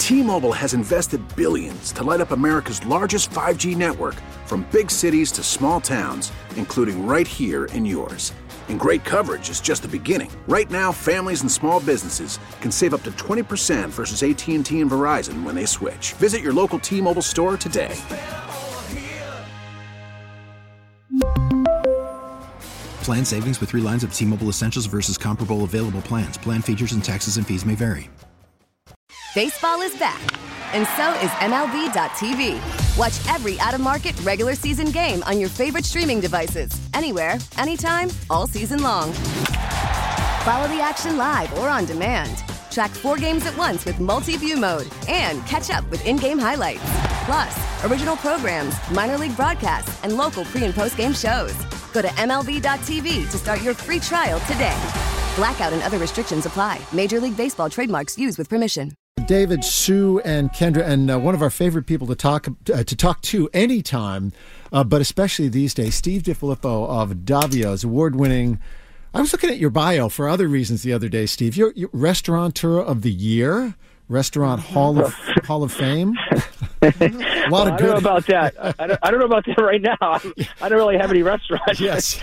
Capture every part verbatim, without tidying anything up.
T-Mobile has invested billions to light up America's largest five G network, from big cities to small towns, including right here in yours. And great coverage is just the beginning. Right now, families and small businesses can save up to twenty percent versus A T and T and Verizon when they switch. Visit your local T-Mobile store today. Plan savings with three lines of T-Mobile Essentials versus comparable available plans. Plan features and taxes and fees may vary. Baseball is back, and so is M L B dot T V. Watch every out-of-market regular season game on your favorite streaming devices, anywhere, anytime, all season long. Follow the action live or on demand. Track four games at once with multi-view mode and catch up with in-game highlights. Plus, original programs, minor league broadcasts, and local pre- and post-game shows. Go to M L B dot T V to start your free trial today. Blackout and other restrictions apply. Major League Baseball trademarks used with permission. David, Sue, and Kendra, and uh, one of our favorite people to talk uh, to talk to anytime, uh, but especially these days, Steve DiFilippo of Davio's, award-winning. I was looking at your bio for other reasons the other day, Steve. You're, you're Restaurateur of the Year, Restaurant Hall of Hall of Fame. A lot well, of I good. don't know about that. I don't, I don't know about that right now. I, I don't really have any restaurants. Yes.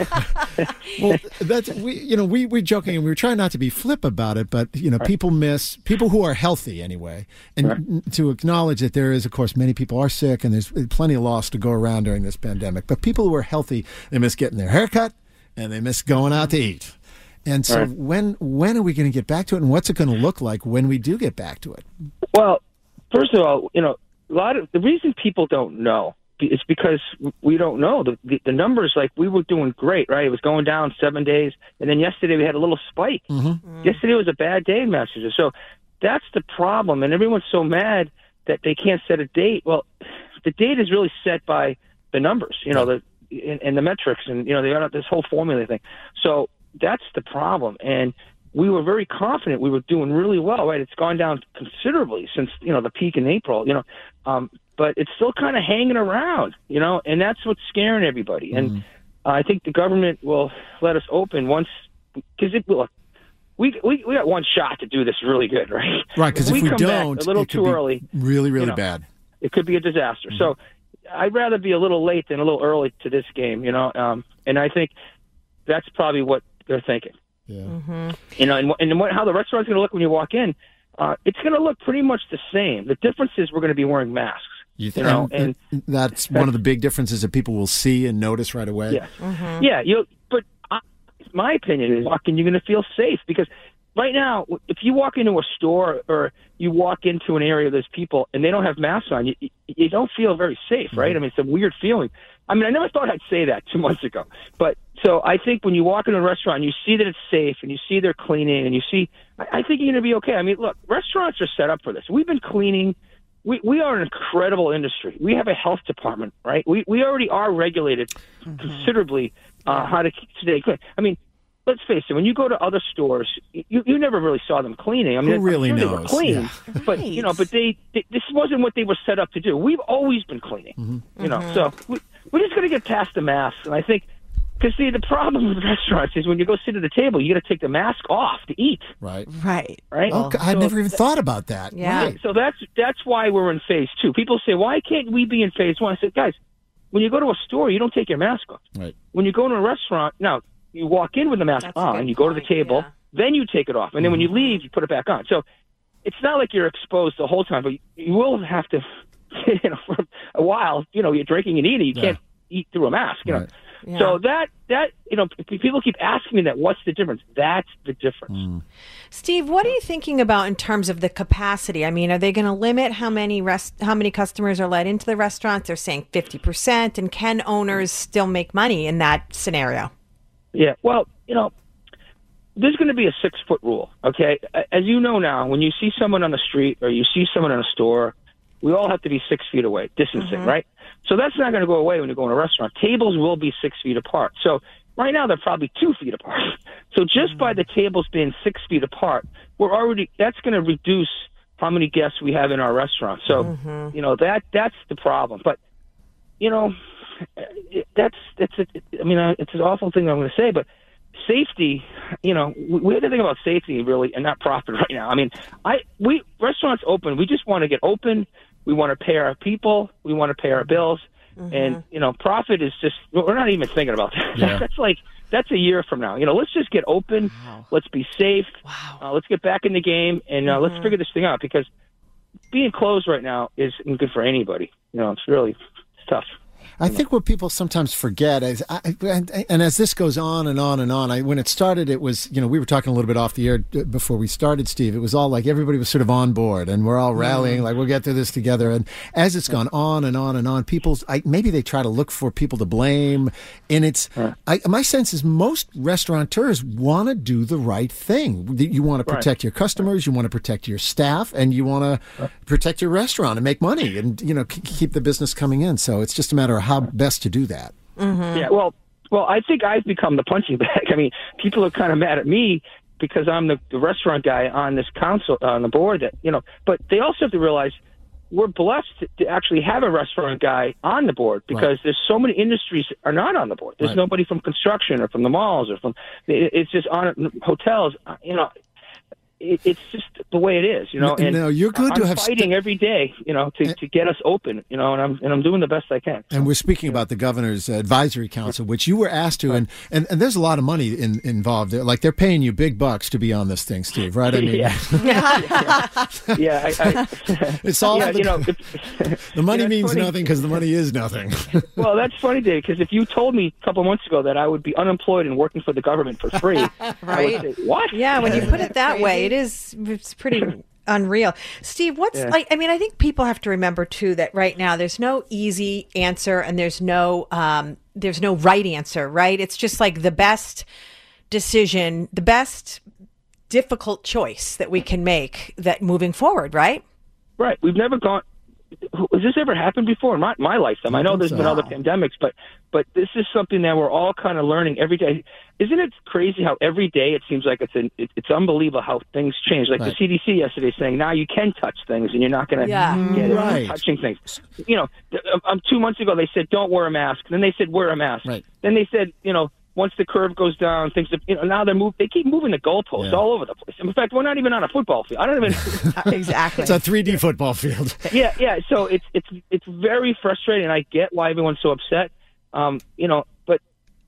Well, that's we. You know, we we joking and we were trying not to be flip about it, but you know, right. people miss people who are healthy anyway, and right. to acknowledge that there is, of course, many people are sick, and there's plenty of loss to go around during this pandemic. But people who are healthy, they miss getting their haircut, and they miss going out to eat. And so, right. when when are we going to get back to it, and what's it going to look like when we do get back to it? Well, first of all, you know, a lot of the reason people don't know is because we don't know the, the the numbers. Like, we were doing great, right? It was going down seven days, and then yesterday we had a little spike. Mm-hmm. Mm-hmm. Yesterday was a bad day in Massachusetts, so that's the problem. And everyone's so mad that they can't set a date. Well, the date is really set by the numbers, you know, the and, and the metrics, and you know, they got this whole formula thing. So that's the problem. And we were very confident we were doing really well, right? It's gone down considerably since, you know, the peak in April, you know, um, but it's still kind of hanging around, you know, and that's what's scaring everybody. And mm. uh, I think the government will let us open once, because it will. We, we we got one shot to do this really good, right? Right, because if we, we don't, a little it could too be early, really, really you know, bad. It could be a disaster. Mm. So I'd rather be a little late than a little early to this game, you know, um, and I think that's probably what they're thinking. Yeah. Mm-hmm. You know, and, and what, how the restaurant's going to look when you walk in, uh, it's going to look pretty much the same. The difference is we're going to be wearing masks. You, th- you know, and, and that's, that's one of the big differences that people will see and notice right away. Yeah, mm-hmm. yeah. You, but I, my opinion is, walking, you're going to feel safe, because right now, if you walk into a store or you walk into an area there's people and they don't have masks on, you you don't feel very safe, right? Mm-hmm. I mean, it's a weird feeling. I mean, I never thought I'd say that two months ago, but so I think when you walk into a restaurant and you see that it's safe and you see they're cleaning and you see, I, I think you're going to be okay. I mean, look, restaurants are set up for this. We've been cleaning. We we are an incredible industry. We have a health department, right? We we already are regulated mm-hmm. considerably uh, how to stay clean. I mean, let's face it, when you go to other stores, you, you never really saw them cleaning. I mean, Who really I'm sure knows? They were clean, yeah. but you know, but they, they this wasn't what they were set up to do. We've always been cleaning, mm-hmm. you know. Mm-hmm. So we, we're just going to get past the masks, and I think because see, the problem with restaurants is when you go sit at the table, you got to take the mask off to eat. Right. Right. Right. Oh, I'd so, never even thought about that. Yeah. Right. So that's that's why we're in phase two. People say, why can't we be in phase one? I said, guys, when you go to a store, you don't take your mask off. Right. When you go to a restaurant, now you walk in with the mask That's on, you go point, to the table, yeah. then you take it off, and then when you leave, you put it back on. So it's not like you're exposed the whole time, but you will have to, you know, for a while, you know, you're drinking and eating, you yeah. can't eat through a mask, you know. Right. Yeah. So that, that you know, people keep asking me that, what's the difference? That's the difference. Mm. Steve, what are you thinking about in terms of the capacity? I mean, are they going to limit how many rest, how many customers are let into the restaurants? They're saying fifty percent, and can owners still make money in that scenario? Yeah, well, you know, there's going to be a six-foot rule, okay? As you know now, when you see someone on the street or you see someone in a store, we all have to be six feet away, distancing, mm-hmm. right? So that's not going to go away when you go in a restaurant. Tables will be six feet apart. So right now they're probably two feet apart. So just mm-hmm. by the tables being six feet apart, we're already that's going to reduce how many guests we have in our restaurant. So mm-hmm. you know that that's the problem. But you know, that's that's a, I mean, it's an awful thing I'm going to say, but safety, you know, we, we have to think about safety really and not profit right now. I mean, I we restaurants open. We just want to get open. We want to pay our people. We want to pay our bills. Mm-hmm. And, you know, profit is just, we're not even thinking about that. Yeah. That's like, that's a year from now. You know, let's just get open. Wow. Let's be safe. Wow. Uh, let's get back in the game and uh, mm-hmm. let's figure this thing out, because being closed right now isn't good for anybody. You know, it's really it's tough. I think what people sometimes forget is, I, and, and as this goes on and on and on, I, when it started, it was, you know, we were talking a little bit off the air before we started, Steve. It was all like everybody was sort of on board and we're all rallying, mm. like we'll get through this together. And as it's gone on and on and on, people's, I, maybe they try to look for people to blame. And it's, right. I, my sense is most restaurateurs want to do the right thing. You want to protect right. your customers, you want to protect your staff, and you want to right. protect your restaurant and make money and, you know, k- keep the business coming in. So it's just a matter of how best to do that. Mm-hmm. Yeah, well, well, I think I've become the punching bag. I mean, people are kind of mad at me because I'm the, the restaurant guy on this council, on the board. That you know, but they also have to realize we're blessed to, to actually have a restaurant guy on the board, because right. there's so many industries are not on the board. There's right. nobody from construction or from the malls or from. It, it's just on hotels. You know. It, it's just the way it is, you know. And no, you're good I'm to have fighting st- every day, you know, to, to get us open, you know, and I'm and I'm doing the best I can. And we're speaking about the governor's advisory council, which you were asked to, and, and, and there's a lot of money in, involved. Like they're paying you big bucks to be on this thing, Steve. Right? I mean, yeah, yeah. yeah I, I, it's all yeah, the, you know. If, the money yeah, means funny. nothing because the money is nothing. Well, that's funny, Dave, because if you told me a couple months ago that I would be unemployed and working for the government for free, right? I would say, what? Yeah, when you put it that way, it is. It's pretty unreal. Steve, what's yeah. like, I mean, I think people have to remember too that right now there's no easy answer and there's no, um, there's no right answer, right? It's just like the best decision, the best difficult choice that we can make that moving forward, right? Right. We've never gone, has this ever happened before in my, my lifetime? I know there's been other pandemics, but but this is something that we're all kind of learning every day. Isn't it crazy how every day it seems like it's an, it, it's unbelievable how things change? Like right. the C D C yesterday saying now you can touch things and you're not going to yeah. get right. it touching things. You know, um, two months ago they said don't wear a mask. Then they said wear a mask. Right. Then they said, you know, once the curve goes down, things that, you know, now they're move. They keep moving the goalposts yeah. all over the place. In fact, we're not even on a football field. I don't even exactly. It's a three D football field. yeah, yeah. So it's it's it's very frustrating. I get why everyone's so upset. Um, you know, but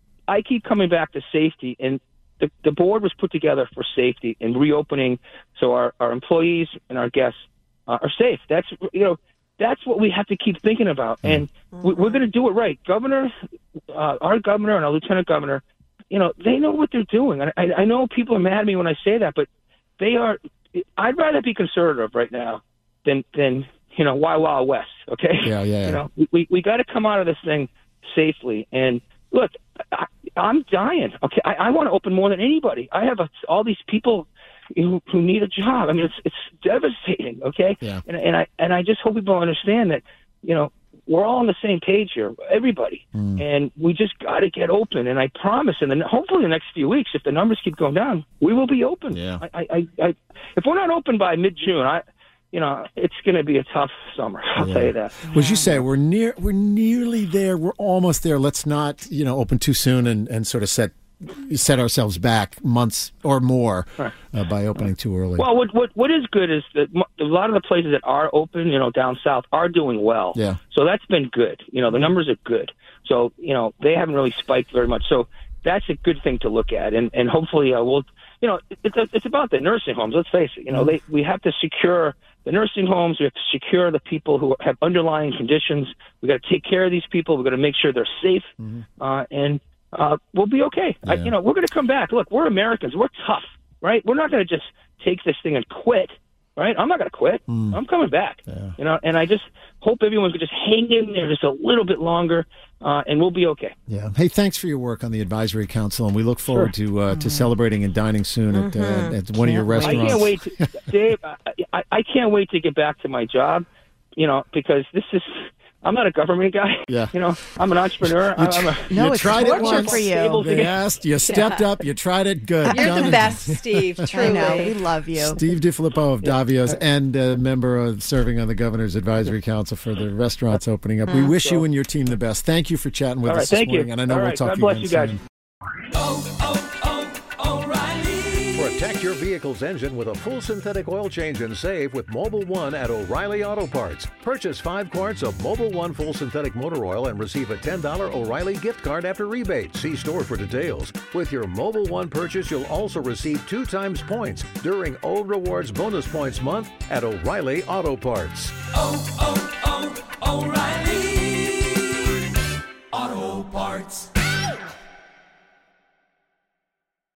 I keep coming back to safety, and the the board was put together for safety and reopening, so our our employees and our guests uh, are safe. That's you know. That's what we have to keep thinking about, and mm-hmm. we're going to do it right. Governor, uh, our governor and our lieutenant governor, you know, they know what they're doing. I, I know people are mad at me when I say that, but they are. I'd rather be conservative right now than than you know Wild Wild West. Okay, yeah, yeah. You know, we we got to come out of this thing safely. And look, I, I'm dying. Okay, I, I want to open more than anybody. I have a, all these people who, who need a job. I mean, it's it's devastating. Okay, yeah. and and I and I just hope people understand that, you know, we're all on the same page here, everybody, mm. and we just got to get open. And I promise, and then hopefully the next few weeks, if the numbers keep going down, we will be open. Yeah. I, I, I if we're not open by mid-June, I. You know, it's going to be a tough summer. I'll yeah. tell you that. Well, as you say, we're near, we're nearly there. We're almost there. Let's not, you know, open too soon and, and sort of set set ourselves back months or more right. uh, by opening too early. Well, what what what is good is that a lot of the places that are open, you know, down south are doing well. Yeah. So that's been good. You know, the numbers are good. So you know, they haven't really spiked very much. So that's a good thing to look at, and and hopefully uh, we'll. You know, it's it's about the nursing homes. Let's face it. You know, they we have to secure the nursing homes. We have to secure the people who have underlying conditions. We got to take care of these people. We got to make sure they're safe, mm-hmm. uh, and uh, we'll be okay. Yeah. I, you know, we're going to come back. Look, we're Americans. We're tough, right? We're not going to just take this thing and quit, right? I'm not going to quit. Mm. I'm coming back. Yeah. You know, and I just hope everyone could just hang in there just a little bit longer. Uh, and we'll be okay. Yeah. Hey, thanks for your work on the advisory council, and we look forward sure. to uh, to celebrating and dining soon mm-hmm. at, uh, at one can't of your restaurants. I can't wait, to, Dave. I, I can't wait to get back to my job. You know, because this is. I'm not a government guy. Yeah. You know, I'm an entrepreneur. You, I'm a, no, you it's tried it once. For you. They asked, you stepped yeah. up, you tried it, good. You're Done. the best, Steve. Truly. I know. We love you. Steve DiFilippo of Davio's and a member of serving on the Governor's Advisory Council for the restaurants opening up. Mm. We wish so, you and your team the best. Thank you for chatting with all us right, this morning, you. and I know all we'll right, talk God again bless you guys. soon. Oh, oh, oh. Protect your vehicle's engine with a full synthetic oil change and save with Mobil one at O'Reilly Auto Parts. Purchase five quarts of Mobil one full synthetic motor oil and receive a ten dollars O'Reilly gift card after rebate. See store for details. With your Mobil one purchase, you'll also receive two times points during O Rewards Bonus Points Month at O'Reilly Auto Parts. Oh, oh, oh, O'Reilly.